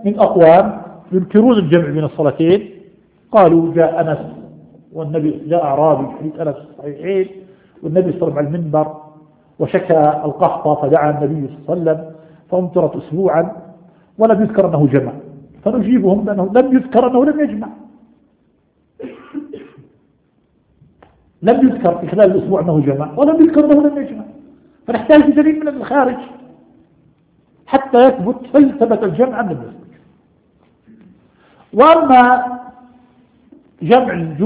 من أقوام ينكرون الجمع بين الصلاتين، قالوا جاء أنس والنبي، جاء أعرابي حديث أنس الصحيحين والنبي صلى الله عليه وسلم على المنبر وشكى القحط فدعا النبي صلى الله عليه وسلم فامطرت أسبوعا ولم يذكر أنه جمع، فنجيبهم بأنه لم يذكر أنه لم يجمع، لم يذكر في خلال الأسبوع أنه جمع ولم يذكر أنه لم يجمع، فنحتاج دليل من الخارج حتى يثبت هل ثبت الجمع أم لم يثبت. وأما جمع